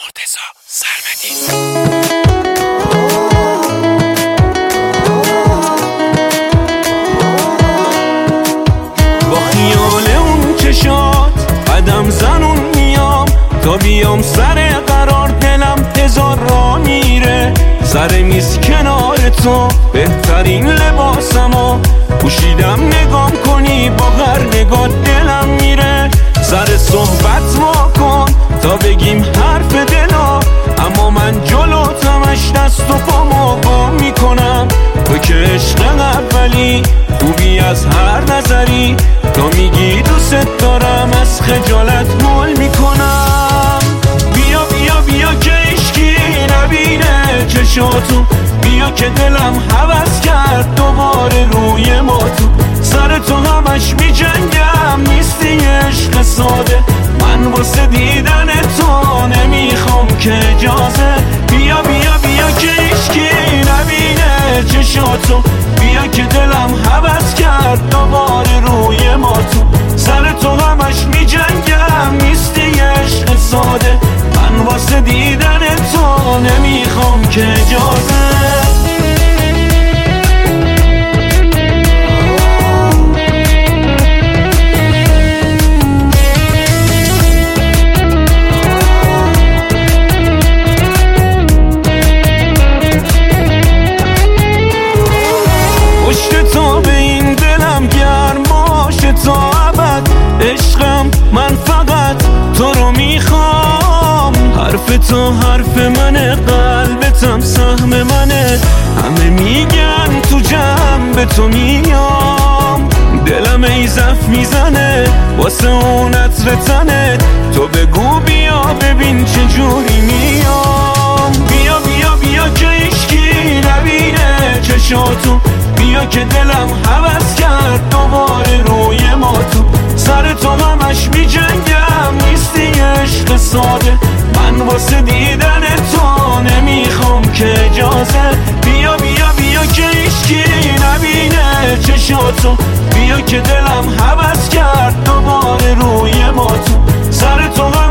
مرتضی سرمدی. با خیال اون چشات قدم زنون میام، تا بیام سر قرار دلم هزار را میره. سر میز کنار تو بهترین لباسمو پوشیدم، نگام کنی با هر نگاه دلم میره. سر صحبت ما کن تا بگیم حرف دلا، اما من جلوتمش دست و پامو گم میکنم. تو که عشق اولی خوبی از هر نظری، تا میگی دوست دارم از خجالت مول میکنم. بیا بیا بیا که عشقی نبینه چشاتو، بیا که دلم هوس کرد دوباره روی ما تو. سر تو همش میجنگم نیستی عشق ساده، من واسه دیدن تو نمیخوام که اجازه. بیا بیا بیا که عشقی نبینه چشاتو، بیا که دلم هوس کرد دوباره روی ما تو. سر تو همش میجنگم نیستی عشق ساده، من واسه دیدن تو نمیخوام که اجازه. عشقم من فقط تو رو میخوام، حرف تو حرف منه، قلبتم سهم منه. همه میگن تو جمع به تو میام، دلم ای زف میزنه واسه اون عطر تنت. تو بگو بیا ببین چجوری میام. بیا بیا بیا که عشقی نبینه چشاتو، بیا که دلم هوس کرد دوباره روی ما تو. سر تو همش میجنگم نیستی عشق ساده، من واسه دیدن تو نمیخوام که اجازه. بیا بیا بیا که عشقی نبینه چشاتو، بیا که دلم هوس کرد دوباره روی ما تو. سر تو